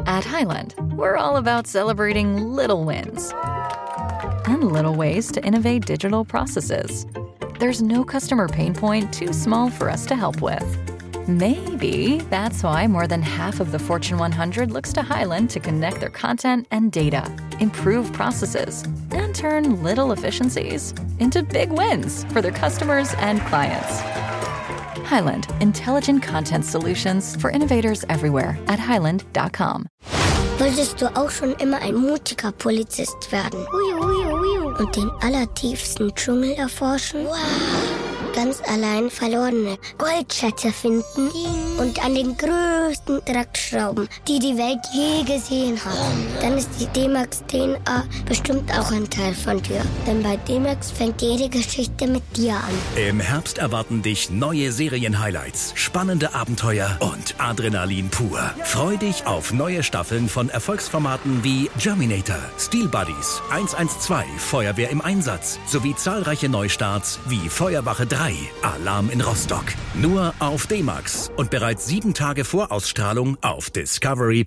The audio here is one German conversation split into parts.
At Highland, we're all about celebrating little wins and little ways to innovate digital processes. There's no customer pain point too small for us to help with. Maybe that's why more than half of the Fortune 100 looks to Highland to connect their content and data, improve processes, and turn little efficiencies into big wins for their customers and clients. Highland, intelligent content solutions for innovators everywhere at highland.com. Wolltest du auch schon immer ein mutiger Polizist werden? Und den allertiefsten Dschungel erforschen? Wow. Ganz allein verlorene Goldschätze finden und an den größten Dreck schrauben, die die Welt je gesehen hat. Dann ist die D-Max DNA bestimmt auch ein Teil von dir. Denn bei D-Max fängt jede Geschichte mit dir an. Im Herbst erwarten dich neue Serien-Highlights, spannende Abenteuer und Adrenalin pur. Freu dich auf neue Staffeln von Erfolgsformaten wie Germinator, Steel Buddies, 112, Feuerwehr im Einsatz sowie zahlreiche Neustarts wie Feuerwache 3, Alarm in Rostock. Nur auf D-Max und bereits 7 Tage vor Ausstrahlung auf Discovery+.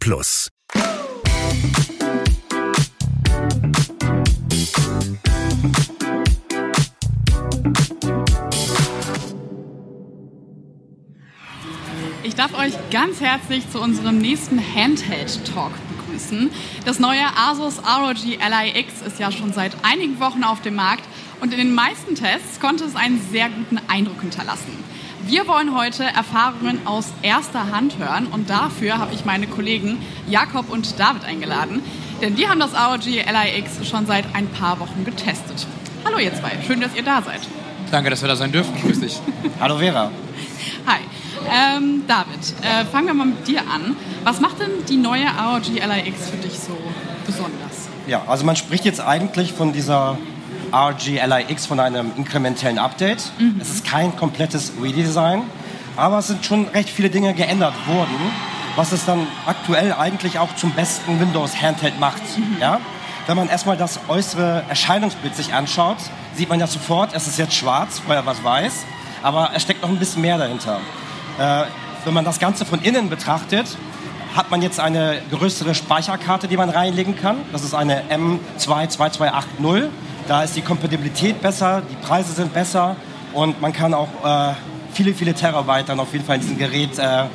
Ich darf euch ganz herzlich zu unserem nächsten Handheld-Talk begrüßen. Das neue Asus ROG Ally X ist ja schon seit einigen Wochen auf dem Markt und in den meisten Tests konnte es einen sehr guten Eindruck hinterlassen. Wir wollen heute Erfahrungen aus erster Hand hören und dafür habe ich meine Kollegen Jakob und David eingeladen, denn die haben das ROG Ally X schon seit ein paar Wochen getestet. Hallo ihr zwei, schön, dass ihr da seid. Danke, dass wir da sein dürfen. Grüß dich. Hallo Vera. Hi. David, fangen wir mal mit dir an. Was macht denn die neue ROG Ally X für dich so besonders? Ja, also man spricht jetzt eigentlich von dieser ROG Ally X von einem inkrementellen Update. Es ist kein komplettes Redesign, aber es sind schon recht viele Dinge geändert worden, was es dann aktuell eigentlich auch zum besten Windows-Handheld macht. Ja? Wenn man erstmal das äußere Erscheinungsbild sich anschaut, sieht man ja sofort, es ist jetzt schwarz, vorher was weiß, aber es steckt noch ein bisschen mehr dahinter. Wenn man das Ganze von innen betrachtet, hat man jetzt eine größere Speicherkarte, die man reinlegen kann. Das ist eine M2-2280. Da ist die Kompatibilität besser, die Preise sind besser und man kann auch viele, viele Terabyte dann auf jeden Fall in diesem Gerät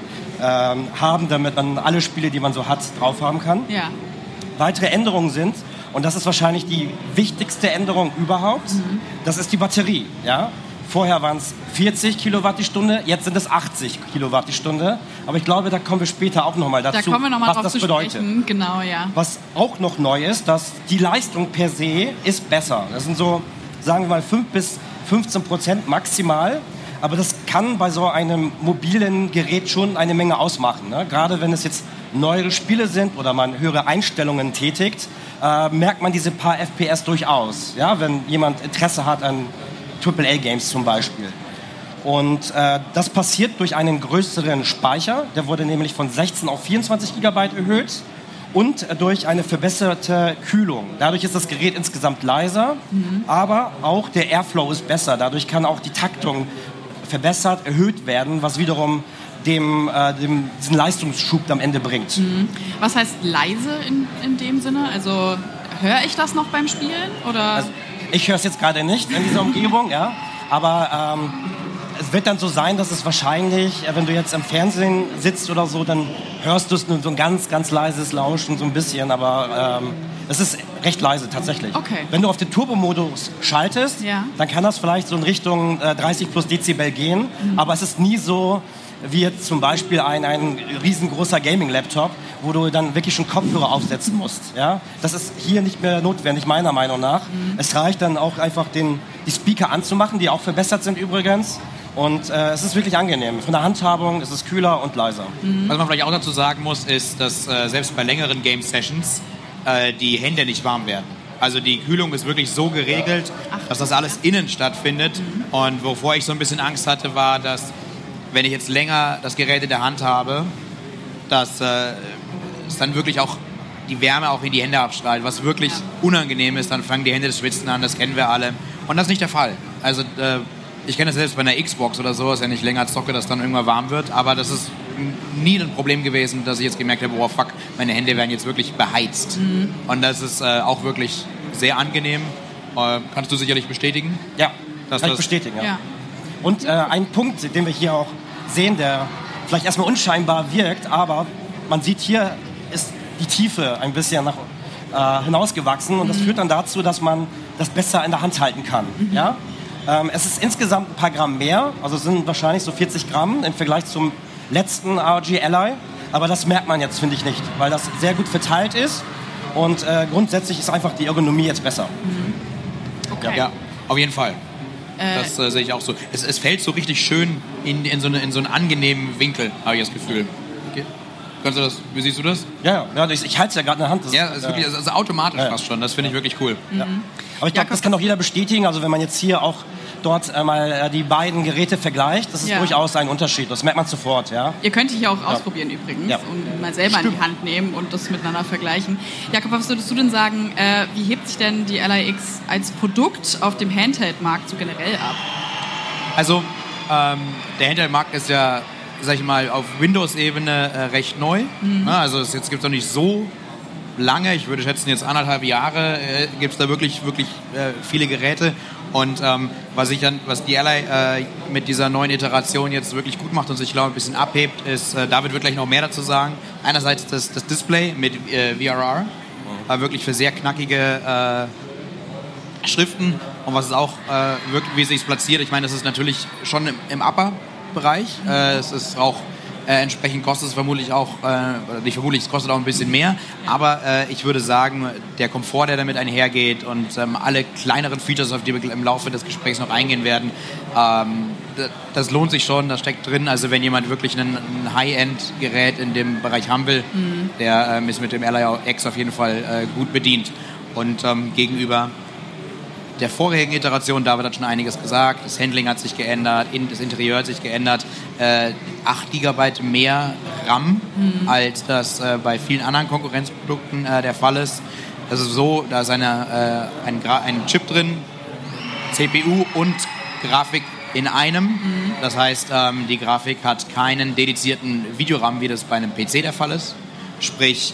haben, damit man alle Spiele, die man so hat, drauf haben kann. Ja. Weitere Änderungen sind, und das ist wahrscheinlich die wichtigste Änderung überhaupt, das ist die Batterie. Ja? Vorher waren es 40 Kilowatt die Stunde, jetzt sind es 80 Kilowatt die Stunde. Aber ich glaube, da kommen wir später auch nochmal dazu, was das bedeutet. Genau, ja. Was auch noch neu ist, dass die Leistung per se ist besser. Das sind so, sagen wir mal, 5 bis 15% maximal. Aber das kann bei so einem mobilen Gerät schon eine Menge ausmachen. Ne? Gerade wenn es jetzt neuere Spiele sind oder man höhere Einstellungen tätigt, merkt man diese paar FPS durchaus. Ja? Wenn jemand Interesse hat an AAA-Games zum Beispiel. Und das passiert durch einen größeren Speicher. Der wurde nämlich von 16 auf 24 GB erhöht. Und durch eine verbesserte Kühlung. Dadurch ist das Gerät insgesamt leiser, aber auch der Airflow ist besser. Dadurch kann auch die Taktung verbessert, erhöht werden, was wiederum diesen Leistungsschub am Ende bringt. Was heißt leise in dem Sinne? Also höre ich das noch beim Spielen? Oder? Also, ich höre es jetzt gerade nicht in dieser Umgebung, ja. Aber es wird dann so sein, dass es wahrscheinlich, wenn du jetzt im Fernsehen sitzt oder so, dann hörst du es nur so ein ganz, ganz leises Lauschen, so ein bisschen. Aber es ist recht leise tatsächlich. Okay. Wenn du auf den Turbo-Modus schaltest, dann kann das vielleicht so in Richtung 30 plus Dezibel gehen. Aber es ist nie so wie jetzt zum Beispiel ein riesengroßer Gaming-Laptop, wo du dann wirklich schon Kopfhörer aufsetzen musst. Ja? Das ist hier nicht mehr notwendig, meiner Meinung nach. Es reicht dann auch einfach, die Speaker anzumachen, die auch verbessert sind übrigens. Und es ist wirklich angenehm. Von der Handhabung ist es kühler und leiser. Was man vielleicht auch dazu sagen muss, ist, dass selbst bei längeren Game-Sessions die Hände nicht warm werden. Also die Kühlung ist wirklich so geregelt, dass das alles innen stattfindet. Und wovor ich so ein bisschen Angst hatte, war, dass wenn ich jetzt länger das Gerät in der Hand habe, dass es dann wirklich auch die Wärme auch in die Hände abstrahlt, was wirklich unangenehm ist. Dann fangen die Hände das Schwitzen an, das kennen wir alle. Und das ist nicht der Fall. Also ich kenne das selbst bei einer Xbox oder so, dass ja nicht länger zocke, dass dann irgendwann warm wird. Aber das ist nie ein Problem gewesen, dass ich jetzt gemerkt habe, oh fuck, meine Hände werden jetzt wirklich beheizt. Und das ist auch wirklich sehr angenehm. Kannst du sicherlich bestätigen? Ja, kann ich bestätigen, ja. Und ein Punkt, den wir hier auch sehen, der vielleicht erstmal unscheinbar wirkt, aber man sieht hier, ist die Tiefe ein bisschen hinausgewachsen und das führt dann dazu, dass man das besser in der Hand halten kann. Ja? Es ist insgesamt ein paar Gramm mehr, also es sind wahrscheinlich so 40 Gramm im Vergleich zum letzten ROG Ally, aber das merkt man jetzt, finde ich, nicht, weil das sehr gut verteilt ist und grundsätzlich ist einfach die Ergonomie jetzt besser. Okay. Ja, auf jeden Fall. Das sehe ich auch so. Es fällt so richtig schön in so einen angenehmen Winkel, habe ich das Gefühl. Okay. Wie siehst du das? Ja, ich halte es ja gerade in der Hand. Das ist wirklich also automatisch fast schon. Das finde ich wirklich cool. Ja. Aber ich glaube, das kann auch jeder bestätigen. Also wenn man jetzt hier auch dort mal die beiden Geräte vergleicht, das ist durchaus ein Unterschied. Das merkt man sofort. Ja? Ihr könnt dich auch ausprobieren übrigens und mal selber in die Hand nehmen und das miteinander vergleichen. Jakob, was würdest du denn sagen, wie hebt sich denn die Ally X als Produkt auf dem Handheld-Markt so generell ab? Also der Handheld-Markt ist ja, sag ich mal, auf Windows-Ebene recht neu. Also jetzt gibt es noch nicht so lange, ich würde schätzen jetzt 1,5 Jahre, gibt es da wirklich viele Geräte. Und was die Ally mit dieser neuen Iteration jetzt wirklich gut macht und sich, glaube ich, ein bisschen abhebt, ist, David wird gleich noch mehr dazu sagen, einerseits das Display mit VRR, wirklich für sehr knackige Schriften und was es auch wirklich, wie es sich platziert, ich meine, das ist natürlich schon im Upper-Bereich, es ist auch entsprechend kostet es vermutlich auch, es kostet auch ein bisschen mehr, aber ich würde sagen, der Komfort, der damit einhergeht und alle kleineren Features, auf die wir im Laufe des Gesprächs noch eingehen werden, das lohnt sich schon, das steckt drin. Also wenn jemand wirklich ein High-End-Gerät in dem Bereich haben will, der ist mit dem Ally X auf jeden Fall gut bedient. Und gegenüber der vorherigen Iteration, David hat schon einiges gesagt, das Handling hat sich geändert, das Interieur hat sich geändert, 8 GB mehr RAM, als das bei vielen anderen Konkurrenzprodukten der Fall ist. Das ist so, da ist ein Chip drin, CPU und Grafik in einem. Das heißt, die Grafik hat keinen dedizierten Videoram, wie das bei einem PC der Fall ist. Sprich,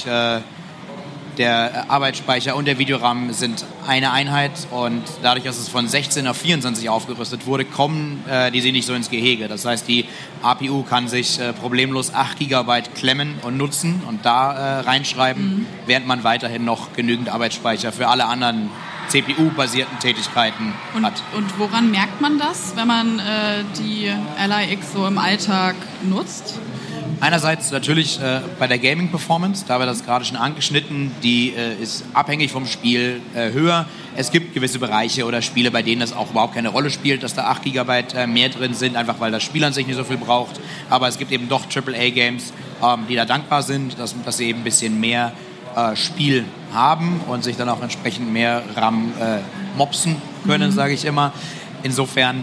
der Arbeitsspeicher und der Videoram sind eine Einheit und dadurch, dass es von 16 auf 24 aufgerüstet wurde, kommen die nicht so ins Gehege. Das heißt, die APU kann sich problemlos 8 GB klemmen und nutzen und da reinschreiben, während man weiterhin noch genügend Arbeitsspeicher für alle anderen CPU-basierten Tätigkeiten hat. Und woran merkt man das, wenn man die Ally X so im Alltag nutzt? Einerseits natürlich bei der Gaming-Performance, da haben wir das gerade schon angeschnitten, die ist abhängig vom Spiel höher. Es gibt gewisse Bereiche oder Spiele, bei denen das auch überhaupt keine Rolle spielt, dass da 8 GB mehr drin sind, einfach weil das Spiel an sich nicht so viel braucht. Aber es gibt eben doch AAA-Games, die da dankbar sind, dass sie eben ein bisschen mehr Spiel haben und sich dann auch entsprechend mehr RAM mopsen können, sage ich immer. Insofern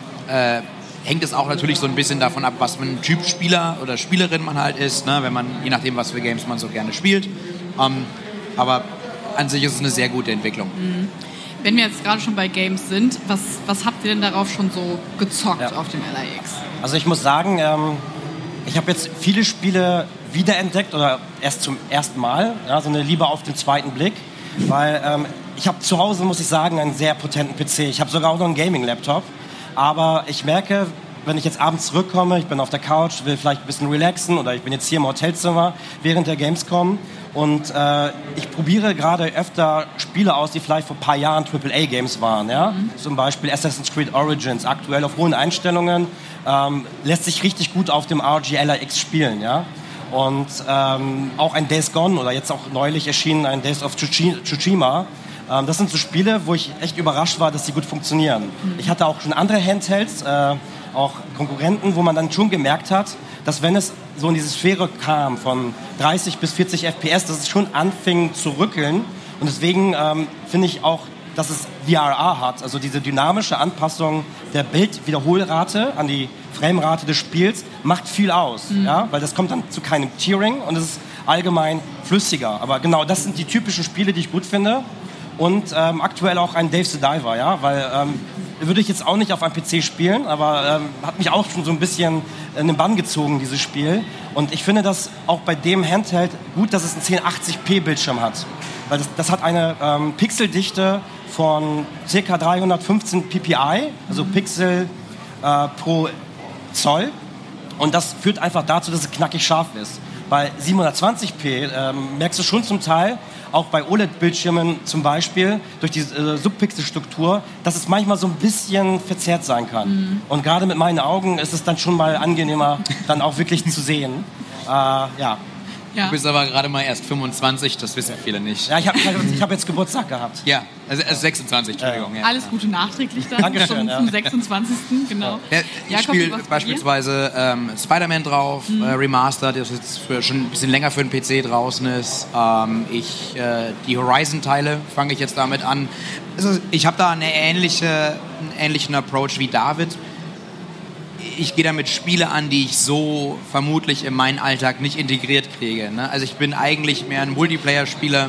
hängt es auch natürlich so ein bisschen davon ab, was für ein Typ Spieler oder Spielerin man halt ist, ne? Wenn man, je nachdem, was für Games man so gerne spielt. Aber an sich ist es eine sehr gute Entwicklung. Wenn wir jetzt gerade schon bei Games sind, was habt ihr denn darauf schon so gezockt auf dem Ally X? Also ich muss sagen, ich habe jetzt viele Spiele wiederentdeckt oder erst zum ersten Mal, ja, so eine Liebe auf den zweiten Blick, weil ich habe zu Hause, muss ich sagen, einen sehr potenten PC. Ich habe sogar auch noch einen Gaming-Laptop. Aber ich merke, wenn ich jetzt abends zurückkomme, ich bin auf der Couch, will vielleicht ein bisschen relaxen oder ich bin jetzt hier im Hotelzimmer während der Gamescom und ich probiere gerade öfter Spiele aus, die vielleicht vor ein paar Jahren AAA-Games waren. Ja? Zum Beispiel Assassin's Creed Origins, aktuell auf hohen Einstellungen, lässt sich richtig gut auf dem ROG Ally X spielen. Ja? Und auch ein Days Gone oder jetzt auch neulich erschienen ein Days of Tsushima. Das sind so Spiele, wo ich echt überrascht war, dass die gut funktionieren. Ich hatte auch schon andere Handhelds, auch Konkurrenten, wo man dann schon gemerkt hat, dass wenn es so in diese Sphäre kam von 30 bis 40 FPS, dass es schon anfing zu rückeln. Und deswegen finde ich auch, dass es VRR hat, also diese dynamische Anpassung der Bildwiederholrate an die Framerate des Spiels, macht viel aus. Ja? Weil das kommt dann zu keinem Tearing und es ist allgemein flüssiger. Aber genau, das sind die typischen Spiele, die ich gut finde. Und aktuell auch ein Dave the Diver, ja, weil würde ich jetzt auch nicht auf einem PC spielen, aber hat mich auch schon so ein bisschen in den Bann gezogen, dieses Spiel. Und ich finde das auch bei dem Handheld gut, dass es einen 1080p Bildschirm hat. Weil das hat eine Pixeldichte von ca. 315 ppi, also Pixel pro Zoll. Und das führt einfach dazu, dass es knackig scharf ist. Bei 720p merkst du schon zum Teil, auch bei OLED-Bildschirmen zum Beispiel, durch die Subpixelstruktur, dass es manchmal so ein bisschen verzerrt sein kann. Und gerade mit meinen Augen ist es dann schon mal angenehmer, dann auch wirklich zu sehen. Ja. Du bist aber gerade mal erst 25, das wissen viele nicht. Ja, ich hab jetzt Geburtstag gehabt. Ja, also 26, Entschuldigung. Ja. Alles Gute nachträglich dann Dankeschön, zum 26. Genau. Ich spiele beispielsweise Spider-Man drauf, Remastered, das jetzt schon ein bisschen länger für den PC draußen ist. Die Horizon-Teile fange ich jetzt damit an. Also ich habe da einen ähnlichen Approach wie David. Ich gehe damit Spiele an, die ich so vermutlich in meinen Alltag nicht integriert kriege. Ne? Also ich bin eigentlich mehr ein Multiplayer-Spieler.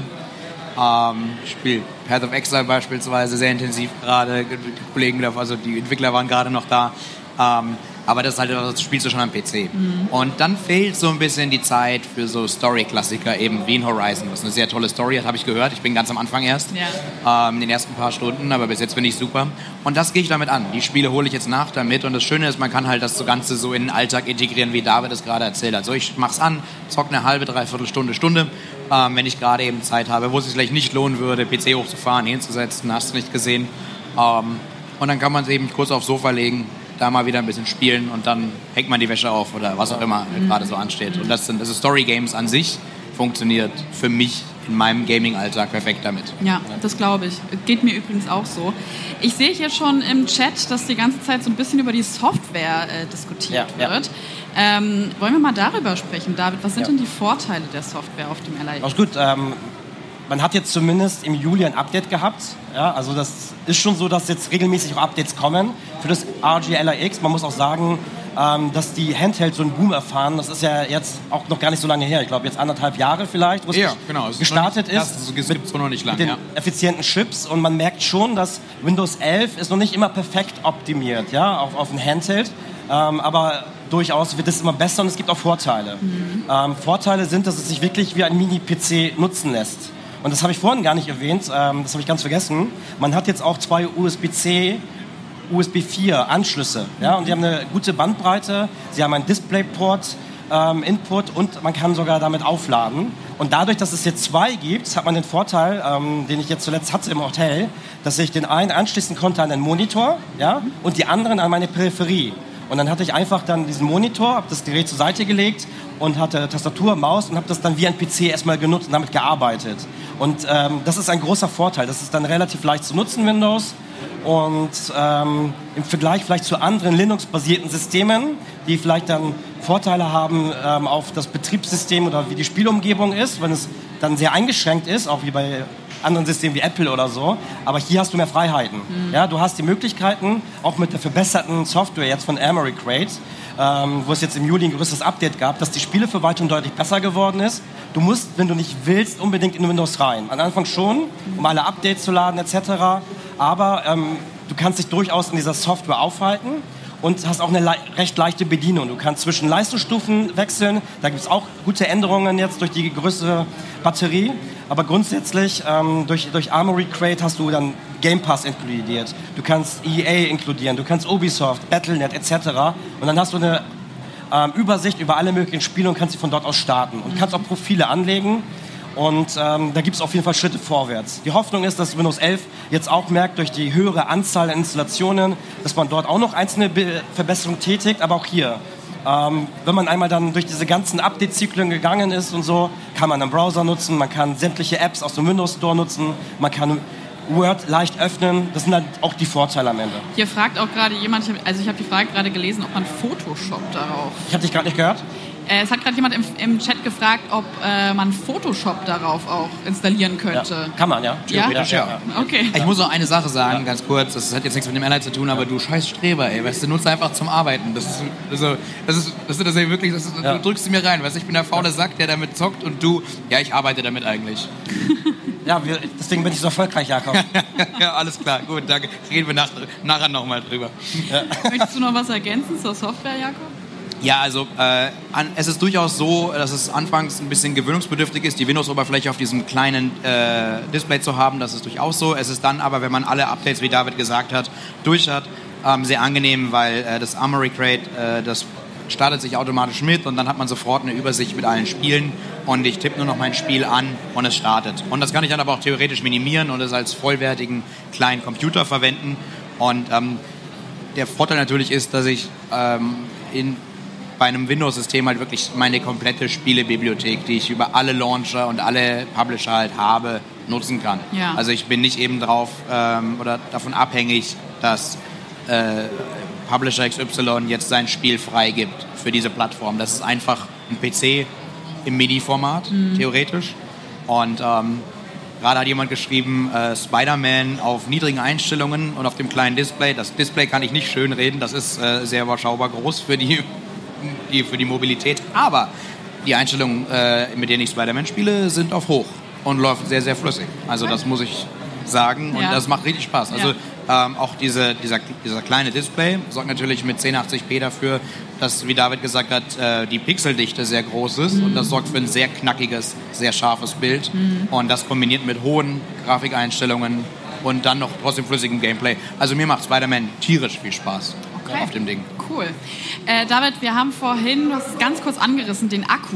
Ich spiele Path of Exile beispielsweise sehr intensiv gerade. Die Kollegen, also die Entwickler waren gerade noch da. Aber das ist halt, das spielst du schon am PC. Und dann fehlt so ein bisschen die Zeit für so Story-Klassiker, eben wie in Horizon, was eine sehr tolle Story hat, habe ich gehört. Ich bin ganz am Anfang erst, in den ersten paar Stunden, aber bis jetzt finde ich super. Und das gehe ich damit an. Die Spiele hole ich jetzt nach damit. Und das Schöne ist, man kann halt das Ganze so in den Alltag integrieren, wie David es gerade erzählt hat. So, ich mach's an, zock eine halbe, dreiviertel Stunde, wenn ich gerade eben Zeit habe, wo es sich vielleicht nicht lohnen würde, PC hochzufahren, hinzusetzen, hast du nicht gesehen. Und dann kann man es eben kurz aufs Sofa legen, da mal wieder ein bisschen spielen und dann hängt man die Wäsche auf oder was auch immer gerade so ansteht. Und das sind Story-Games an sich, funktioniert für mich in meinem Gaming-Alltag perfekt damit. Ja, das glaube ich. Geht mir übrigens auch so. Ich sehe hier schon im Chat, dass die ganze Zeit so ein bisschen über die Software diskutiert wird. Wollen wir mal darüber sprechen, David? Was sind denn die Vorteile der Software auf dem LAX? Auch gut. Man hat jetzt zumindest im Juli ein Update gehabt. Ja, also das ist schon so, dass jetzt regelmäßig auch Updates kommen für das ROG LAX. Man muss auch sagen, dass die Handhelds so einen Boom erfahren. Das ist ja jetzt auch noch gar nicht so lange her. Ich glaube jetzt 1,5 Jahre vielleicht, wo es gestartet ist. Das gibt es noch nicht lange. Mit den effizienten Chips. Und man merkt schon, dass Windows 11 ist noch nicht immer perfekt optimiert, ja, auf ein Handheld. Aber durchaus wird es immer besser und es gibt auch Vorteile. Vorteile sind, dass es sich wirklich wie ein Mini-PC nutzen lässt. Und das habe ich vorhin gar nicht erwähnt, das habe ich ganz vergessen. Man hat jetzt auch 2 USB-C, USB 4 Anschlüsse. Ja? Und die haben eine gute Bandbreite, sie haben einen DisplayPort, Input und man kann sogar damit aufladen. Und dadurch, dass es jetzt 2 gibt, hat man den Vorteil, den ich jetzt zuletzt hatte im Hotel, dass ich den einen anschließen konnte an den Monitor, ja? Und die anderen an meine Peripherie. Und dann hatte ich einfach dann diesen Monitor, habe das Gerät zur Seite gelegt und hatte Tastatur, Maus und habe das dann wie ein PC erstmal genutzt und damit gearbeitet. Und das ist ein großer Vorteil. Das ist dann relativ leicht zu nutzen, Windows. Und im Vergleich vielleicht zu anderen Linux-basierten Systemen, die vielleicht dann Vorteile haben auf das Betriebssystem oder wie die Spielumgebung ist, wenn es dann sehr eingeschränkt ist, auch wie bei anderen Systemen wie Apple oder so. Aber hier hast du mehr Freiheiten. Ja, du hast die Möglichkeiten, auch mit der verbesserten Software jetzt von Armoury Crate, wo es jetzt im Juli ein größeres Update gab, dass die Spieleverwaltung deutlich besser geworden ist. Du musst, wenn du nicht willst, unbedingt in Windows rein. Am Anfang schon, um alle Updates zu laden etc. Aber du kannst dich durchaus in dieser Software aufhalten und hast auch eine recht leichte Bedienung. Du kannst zwischen Leistungsstufen wechseln. Da gibt es auch gute Änderungen jetzt durch die größere Batterie. Aber grundsätzlich, durch Armoury Crate hast du dann Game Pass inkludiert. Du kannst EA inkludieren, du kannst Ubisoft, Battle.net etc. Und dann hast du eine Übersicht über alle möglichen Spiele und kannst sie von dort aus starten. Und kannst auch Profile anlegen. Und da gibt es auf jeden Fall Schritte vorwärts. Die Hoffnung ist, dass Windows 11 jetzt auch merkt, durch die höhere Anzahl an Installationen, dass man dort auch noch einzelne Verbesserungen tätigt. Aber auch hier, wenn man einmal dann durch diese ganzen Update-Zyklen gegangen ist und so, kann man einen Browser nutzen, man kann sämtliche Apps aus dem Windows Store nutzen, man kann Word leicht öffnen. Das sind dann auch die Vorteile am Ende. Hier fragt auch gerade jemand, ich habe die Frage gerade gelesen, ob man Photoshop darauf... Ich habe dich gerade nicht gehört. Es hat gerade jemand im Chat gefragt, ob man Photoshop darauf auch installieren könnte. Ja, kann man, ja. Theoretisch, ja. Okay. Ich muss noch eine Sache sagen, ganz kurz. Das hat jetzt nichts mit dem Airline zu tun, aber du scheiß Streber, ey. Weißt du, nutzt einfach zum Arbeiten. Du drückst sie mir rein. Weißt du, ich bin der faule Sack, der damit zockt und du, ja, ich arbeite damit eigentlich. Ja, deswegen bin ich so erfolgreich, Jakob. Ja, alles klar, gut, da reden wir nachher nochmal drüber. Ja. Möchtest du noch was ergänzen zur Software, Jakob? Ja, also es ist durchaus so, dass es anfangs ein bisschen gewöhnungsbedürftig ist, die Windows-Oberfläche auf diesem kleinen Display zu haben. Das ist durchaus so. Es ist dann aber, wenn man alle Updates, wie David gesagt hat, durch hat, sehr angenehm, weil das Armory Crate, das startet sich automatisch mit und dann hat man sofort eine Übersicht mit allen Spielen und ich tippe nur noch mein Spiel an und es startet. Und das kann ich dann aber auch theoretisch minimieren und es als vollwertigen kleinen Computer verwenden. Und der Vorteil natürlich ist, dass ich bei einem Windows-System halt wirklich meine komplette Spielebibliothek, die ich über alle Launcher und alle Publisher halt habe, nutzen kann. Ja. Also ich bin nicht eben drauf oder davon abhängig, dass Publisher XY jetzt sein Spiel freigibt für diese Plattform. Das ist einfach ein PC im MIDI-Format, theoretisch. Und gerade hat jemand geschrieben, Spider-Man auf niedrigen Einstellungen und auf dem kleinen Display. Das Display kann ich nicht schön reden, das ist sehr überschaubar groß für die Mobilität. Aber die Einstellungen, mit denen ich Spider-Man spiele, sind auf hoch und läuft sehr, sehr flüssig. Also das muss ich sagen und das macht richtig Spaß. Also auch dieser kleine Display sorgt natürlich mit 1080p dafür, dass, wie David gesagt hat, die Pixeldichte sehr groß ist und das sorgt für ein sehr knackiges, sehr scharfes Bild und das kombiniert mit hohen Grafikeinstellungen und dann noch trotzdem flüssigem Gameplay. Also mir macht Spider-Man tierisch viel Spaß auf dem Ding. Cool. David, wir haben vorhin, du hast es ganz kurz angerissen, den Akku.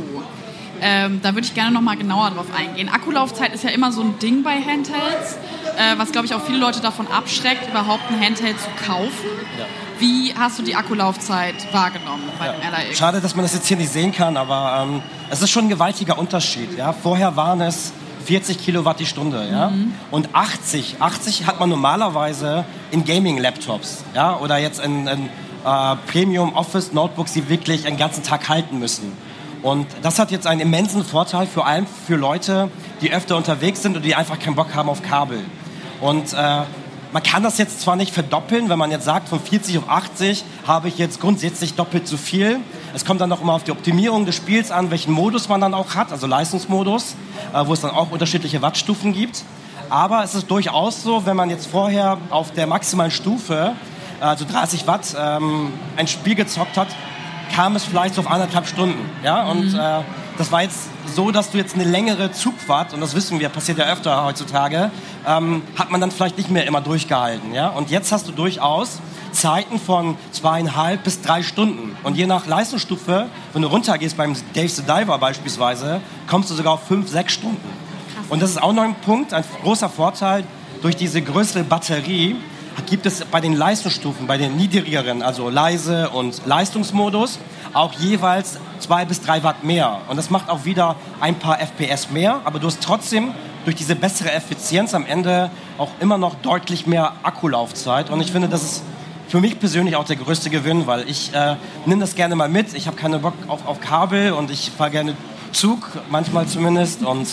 Da würde ich gerne noch mal genauer drauf eingehen. Akkulaufzeit ist ja immer so ein Ding bei Handhelds, was, glaube ich, auch viele Leute davon abschreckt, überhaupt ein Handheld zu kaufen. Ja. Wie hast du die Akkulaufzeit wahrgenommen bei dem LAX? Schade, dass man das jetzt hier nicht sehen kann, aber es ist schon ein gewaltiger Unterschied. Ja? Vorher waren es 40 Kilowatt die Stunde. Ja? Und 80 hat man normalerweise in Gaming-Laptops, ja? Oder jetzt in Premium-Office-Notebooks, die wirklich den ganzen Tag halten müssen. Und das hat jetzt einen immensen Vorteil, vor allem für Leute, die öfter unterwegs sind und die einfach keinen Bock haben auf Kabel. Und man kann das jetzt zwar nicht verdoppeln, wenn man jetzt sagt, von 40 auf 80 habe ich jetzt grundsätzlich doppelt so viel. Es kommt dann auch immer auf die Optimierung des Spiels an, welchen Modus man dann auch hat, also Leistungsmodus, wo es dann auch unterschiedliche Wattstufen gibt. Aber es ist durchaus so, wenn man jetzt vorher auf der maximalen Stufe, also 30 Watt, ein Spiel gezockt hat, kam es vielleicht so auf 1,5 Stunden. Ja? Und das war jetzt so, dass du jetzt eine längere Zugfahrt, und das wissen wir, passiert ja öfter heutzutage, hat man dann vielleicht nicht mehr immer durchgehalten. Ja? Und jetzt hast du durchaus Zeiten von 2,5 bis 3 Stunden. Und je nach Leistungsstufe, wenn du runtergehst beim Dave the Diver beispielsweise, kommst du sogar auf 5-6 Stunden. Krass. Und das ist auch noch ein Punkt, ein großer Vorteil, durch diese größere Batterie gibt es bei den Leistungsstufen, bei den niedrigeren, also leise und Leistungsmodus, auch jeweils 2 bis 3 Watt mehr. Und das macht auch wieder ein paar FPS mehr, aber du hast trotzdem durch diese bessere Effizienz am Ende auch immer noch deutlich mehr Akkulaufzeit. Und ich finde, das ist für mich persönlich auch der größte Gewinn, weil ich nehme das gerne mal mit. Ich habe keinen Bock auf Kabel und ich fahre gerne Zug, manchmal zumindest. Und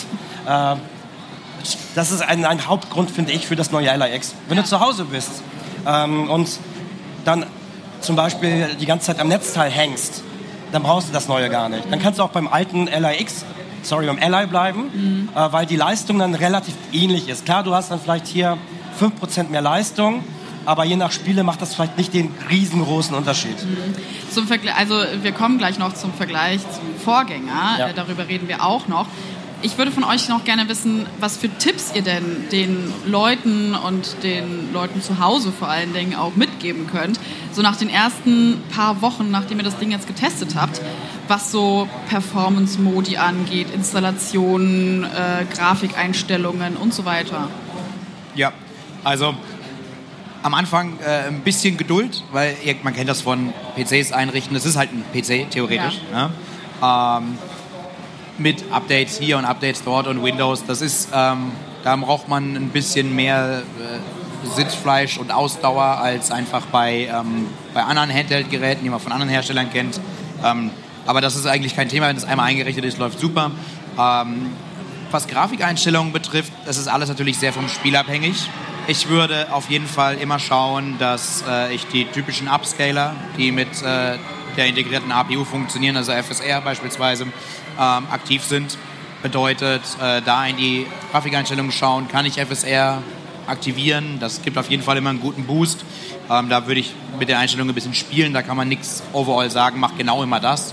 das ist ein Hauptgrund, finde ich, für das neue LAX. Wenn du zu Hause bist und dann zum Beispiel die ganze Zeit am Netzteil hängst, dann brauchst du das neue gar nicht. Dann kannst du auch beim alten beim Ally bleiben, weil die Leistung dann relativ ähnlich ist. Klar, du hast dann vielleicht hier 5% mehr Leistung, aber je nach Spiele macht das vielleicht nicht den riesengroßen Unterschied. Also wir kommen gleich noch zum Vergleich zum Vorgänger, darüber reden wir auch noch. Ich würde von euch noch gerne wissen, was für Tipps ihr denn den Leuten und den Leuten zu Hause vor allen Dingen auch mitgeben könnt. So nach den ersten paar Wochen, nachdem ihr das Ding jetzt getestet habt, was so Performance-Modi angeht, Installationen, Grafikeinstellungen und so weiter. Ja, also am Anfang ein bisschen Geduld, weil man kennt das von PCs einrichten. Es ist halt ein PC, theoretisch. Ja. Mit Updates hier und Updates dort und Windows. Das ist, da braucht man ein bisschen mehr Sitzfleisch und Ausdauer als einfach bei anderen Handheld-Geräten, die man von anderen Herstellern kennt. Aber das ist eigentlich kein Thema, wenn es einmal eingerichtet ist, läuft super. Was Grafikeinstellungen betrifft, das ist alles natürlich sehr vom Spiel abhängig. Ich würde auf jeden Fall immer schauen, dass ich die typischen Upscaler, die mit der integrierten APU funktionieren, also FSR beispielsweise, aktiv sind. Bedeutet, da in die Grafikeinstellungen schauen, kann ich FSR aktivieren. Das gibt auf jeden Fall immer einen guten Boost. Da würde ich mit der Einstellung ein bisschen spielen. Da kann man nichts overall sagen, mach genau immer das.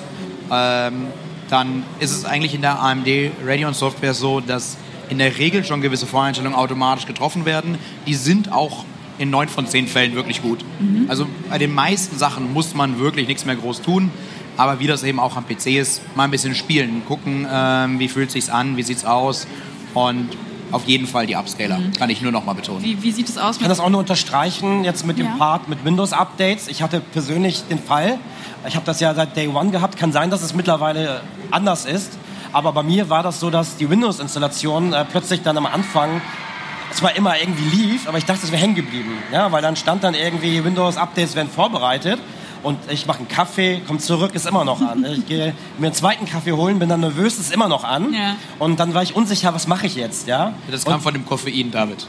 Dann ist es eigentlich in der AMD Radeon Software so, dass in der Regel schon gewisse Voreinstellungen automatisch getroffen werden. Die sind auch in 9 von 10 Fällen wirklich gut. Also bei den meisten Sachen muss man wirklich nichts mehr groß tun. Aber wie das eben auch am PC ist, mal ein bisschen spielen, gucken, wie fühlt es sich an, wie sieht es aus. Und auf jeden Fall die Upscaler, kann ich nur noch mal betonen. Wie sieht es aus? Ich kann das auch nur unterstreichen, jetzt mit dem Part mit Windows-Updates. Ich hatte persönlich den Fall, ich habe das ja seit Day One gehabt, kann sein, dass es mittlerweile anders ist. Aber bei mir war das so, dass die Windows-Installation plötzlich dann am Anfang zwar immer irgendwie lief, aber ich dachte, es wäre hängen geblieben. Ja, weil dann stand dann irgendwie, Windows-Updates werden vorbereitet. Und ich mache einen Kaffee, komme zurück, ist immer noch an. Ich gehe mir einen zweiten Kaffee holen, bin dann nervös, ist immer noch an. Ja. Und dann war ich unsicher, was mache ich jetzt? Ja? Das kam von dem Koffein, David.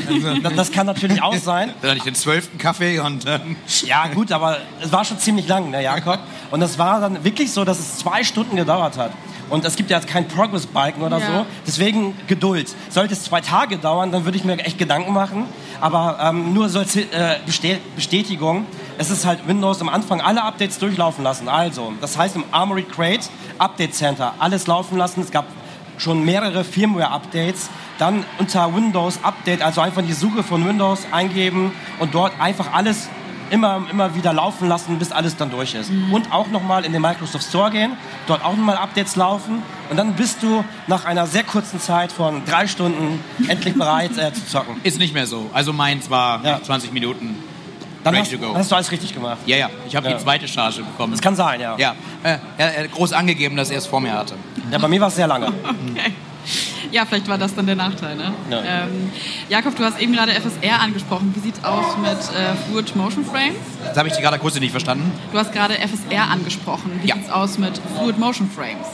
Das kann natürlich auch sein. Dann hatte ich den 12. Kaffee und... Ja gut, aber es war schon ziemlich lang, ne, Jakob? Und es war dann wirklich so, dass es 2 Stunden gedauert hat. Und es gibt ja jetzt keinen Progress-Balken oder so. Deswegen Geduld. Sollte es 2 Tage dauern, dann würde ich mir echt Gedanken machen. Aber nur so als Bestätigung, es ist halt Windows am Anfang alle Updates durchlaufen lassen. Also, das heißt im Armory Crate, Update Center, alles laufen lassen. Es gab schon mehrere Firmware-Updates. Dann unter Windows Update, also einfach die Suche von Windows eingeben und dort einfach alles immer wieder laufen lassen, bis alles dann durch ist. Und auch nochmal in den Microsoft Store gehen, dort auch nochmal Updates laufen und dann bist du nach einer sehr kurzen Zeit von 3 Stunden endlich bereit zu zocken. Ist nicht mehr so. Also meins war 20 Minuten. Dann hast du alles richtig gemacht. Ja. Ich habe die zweite Charge bekommen. Das kann sein, ja. Er hat groß angegeben, dass er es vor mir hatte. Ja, bei mir war es sehr lange. Okay. Ja, vielleicht war das dann der Nachteil, ne? Ja. Jakob, du hast eben gerade FSR angesprochen. Wie sieht es aus mit Fluid Motion Frames? Das habe ich gerade kurz nicht verstanden. Du hast gerade FSR angesprochen. Wie sieht es aus mit Fluid Motion Frames?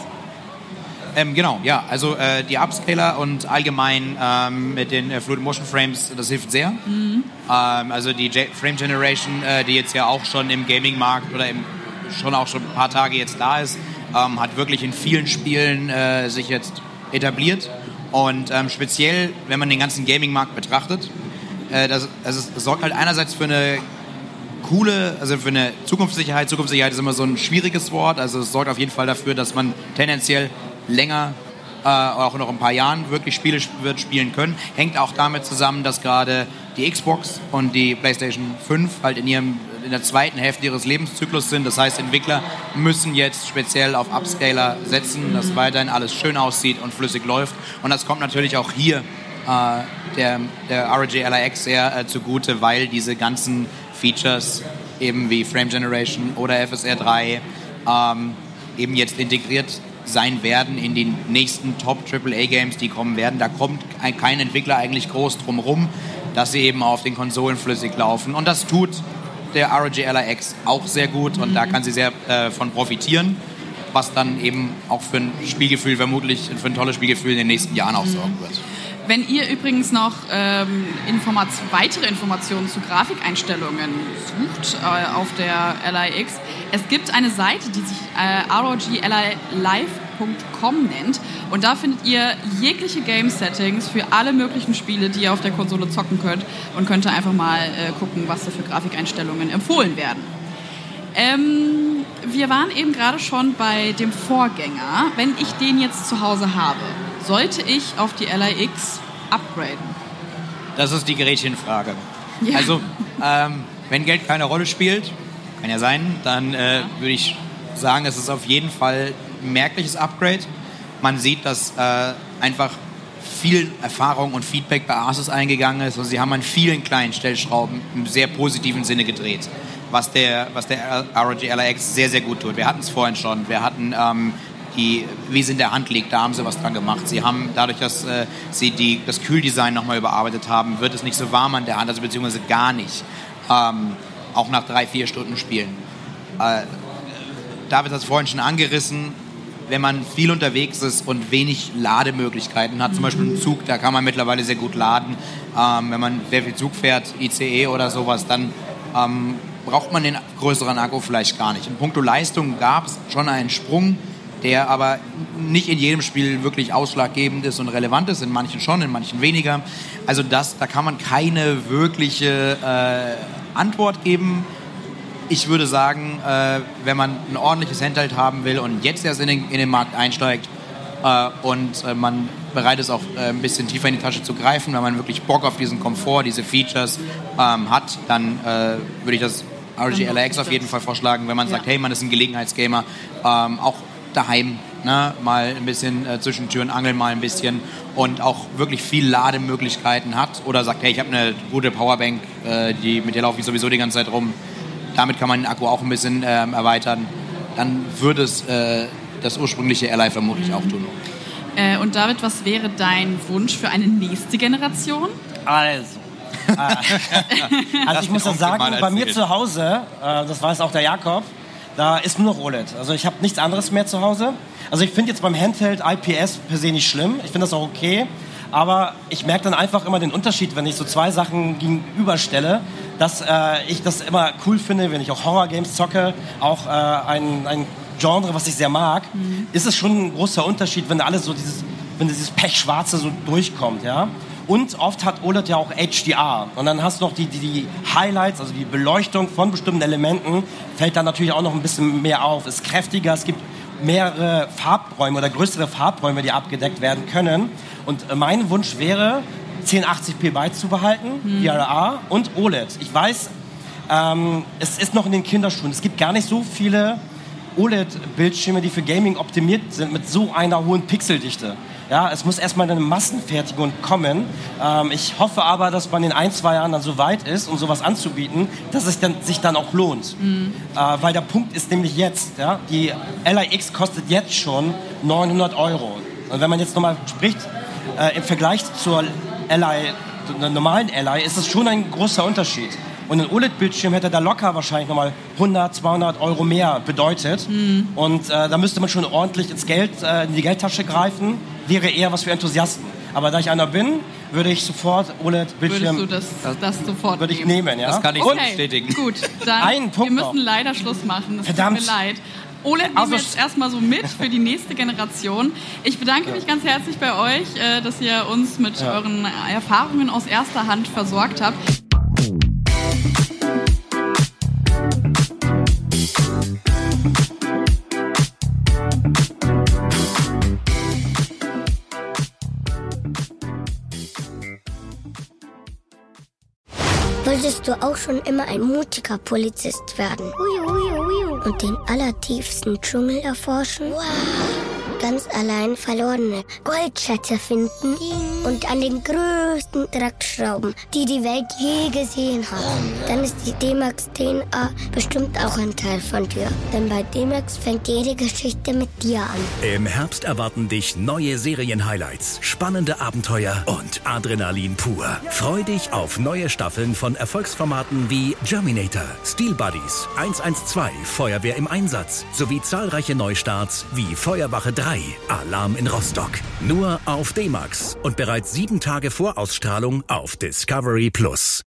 Genau, ja. Also die Upscaler und allgemein mit den Fluid Motion Frames, das hilft sehr. Also die Frame Generation, die jetzt ja auch schon im Gaming-Markt oder schon ein paar Tage jetzt da ist, hat wirklich in vielen Spielen sich jetzt etabliert. Und speziell, wenn man den ganzen Gaming-Markt betrachtet, das sorgt halt einerseits für eine coole, also für eine Zukunftssicherheit. Zukunftssicherheit ist immer so ein schwieriges Wort. Also es sorgt auf jeden Fall dafür, dass man tendenziell länger, auch noch ein paar Jahren wirklich Spiele wird spielen können. Hängt auch damit zusammen, dass gerade die Xbox und die PlayStation 5 halt in der zweiten Hälfte ihres Lebenszyklus sind. Das heißt, Entwickler müssen jetzt speziell auf Upscaler setzen, dass weiterhin alles schön aussieht und flüssig läuft. Und das kommt natürlich auch hier der ROG Ally X sehr zugute, weil diese ganzen Features eben wie Frame Generation oder FSR 3 eben jetzt integriert sein werden in die nächsten Top-AAA-Games, die kommen werden. Da kommt kein Entwickler eigentlich groß drum rum, dass sie eben auf den Konsolen flüssig laufen. Und das tut der ROG Ally X auch sehr gut und da kann sie sehr von profitieren, was dann eben auch für ein Spielgefühl, vermutlich für ein tolles Spielgefühl in den nächsten Jahren auch sorgen wird. Wenn ihr übrigens noch weitere Informationen zu Grafikeinstellungen sucht auf der Ally X, es gibt eine Seite, die sich ROGAllyLive.com nennt und da findet ihr jegliche Game-Settings für alle möglichen Spiele, die ihr auf der Konsole zocken könnt und könnt ihr einfach mal gucken, was da für Grafikeinstellungen empfohlen werden. Wir waren eben gerade schon bei dem Vorgänger. Wenn ich den jetzt zu Hause habe, sollte ich auf die Ally X upgraden? Das ist die Gretchenfrage. Ja. Also, wenn Geld keine Rolle spielt, kann ja sein, dann würde ich sagen, es ist auf jeden Fall ein merkliches Upgrade. Man sieht, dass einfach viel Erfahrung und Feedback bei Asus eingegangen ist und sie haben an vielen kleinen Stellschrauben im sehr positiven Sinne gedreht, was der ROG Ally X sehr, sehr gut tut. Wir hatten es vorhin schon, wir hatten wie es in der Hand liegt, da haben sie was dran gemacht. Sie haben dadurch, dass sie das Kühldesign nochmal überarbeitet haben, wird es nicht so warm an der Hand, also beziehungsweise gar nicht. Auch nach 3-4 Stunden Spielen. David hat es vorhin schon angerissen, wenn man viel unterwegs ist und wenig Lademöglichkeiten hat, zum Beispiel im Zug, da kann man mittlerweile sehr gut laden. Wenn man sehr viel Zug fährt, ICE oder sowas, dann braucht man den größeren Akku vielleicht gar nicht. In puncto Leistung gab es schon einen Sprung der aber nicht in jedem Spiel wirklich ausschlaggebend ist und relevant ist, in manchen schon, in manchen weniger. Also da kann man keine wirkliche Antwort geben. Ich würde sagen, wenn man ein ordentliches Handheld haben will und jetzt erst in den Markt einsteigt und man bereit ist, auch ein bisschen tiefer in die Tasche zu greifen, wenn man wirklich Bock auf diesen Komfort, diese Features hat, dann würde ich das ROG Ally X auf jeden Fall vorschlagen, wenn man sagt, hey, man ist ein Gelegenheitsgamer, auch daheim, ne, mal ein bisschen zwischen Tür und Angel mal ein bisschen und auch wirklich viel Lademöglichkeiten hat oder sagt, hey, ich habe eine gute Powerbank, mit der laufe ich sowieso die ganze Zeit rum, damit kann man den Akku auch ein bisschen erweitern, dann würde es das ursprüngliche Ally vermutlich auch tun. Und David, was wäre dein Wunsch für eine nächste Generation? Also ich muss sagen, bei mir zu Hause, das weiß auch der Jakob, da ist nur noch OLED. Also ich habe nichts anderes mehr zu Hause. Also ich finde jetzt beim Handheld IPS per se nicht schlimm. Ich finde das auch okay. Aber ich merke dann einfach immer den Unterschied, wenn ich so zwei Sachen gegenüberstelle, dass ich das immer cool finde, wenn ich auch Horror-Games zocke, auch ein Genre, was ich sehr mag, ist es schon ein großer Unterschied, wenn alles so dieses Pechschwarze so durchkommt, ja. Und oft hat OLED ja auch HDR. Und dann hast du noch die Highlights, also die Beleuchtung von bestimmten Elementen, fällt dann natürlich auch noch ein bisschen mehr auf. Ist kräftiger, es gibt mehrere Farbräume oder größere Farbräume, die abgedeckt werden können. Und mein Wunsch wäre, 1080p beizubehalten, PRR und OLED. Ich weiß, es ist noch in den Kinderschuhen. Es gibt gar nicht so viele OLED-Bildschirme, die für Gaming optimiert sind mit so einer hohen Pixeldichte. Ja, es muss erstmal eine Massenfertigung kommen. Ich hoffe aber, dass man in 1-2 Jahren dann so weit ist, um sowas anzubieten, dass es sich dann auch lohnt. Weil der Punkt ist nämlich jetzt, ja, die Ally X kostet jetzt schon 900 €. Und wenn man jetzt nochmal spricht, im Vergleich zur normalen Ally, ist es schon ein großer Unterschied. Und ein OLED-Bildschirm hätte da locker wahrscheinlich nochmal 100, 200 € mehr bedeutet. Und da müsste man schon ordentlich in die Geldtasche greifen. Wäre eher was für Enthusiasten. Aber da ich einer bin, würde ich sofort OLED-Bildschirm... Würdest du das sofort würde ich nehmen, ja. Das kann ich bestätigen. Gut, dann Einen Punkt wir müssen noch. leider Schluss machen. Das Verdammt. tut mir leid. OLED nehmen wir jetzt erstmal so mit für die nächste Generation. Ich bedanke mich ganz herzlich bei euch, dass ihr uns mit euren Erfahrungen aus erster Hand versorgt habt. Wolltest du auch schon immer ein mutiger Polizist werden? Und den allertiefsten Dschungel erforschen? Wow. Ganz allein verlorene Goldschätze finden und an den größten Dreck schrauben, die die Welt je gesehen hat. Dann ist die D-Max 10A bestimmt auch ein Teil von dir. Denn bei D-Max fängt jede Geschichte mit dir an. Im Herbst erwarten dich neue Serien-Highlights, spannende Abenteuer und Adrenalin pur. Freu dich auf neue Staffeln von Erfolgsformaten wie Germinator, Steel Buddies, 112, Feuerwehr im Einsatz sowie zahlreiche Neustarts wie Feuerwache 3, Alarm in Rostock. Nur auf D-Max und bereits 7 Tage vor Ausstrahlung auf Discovery+.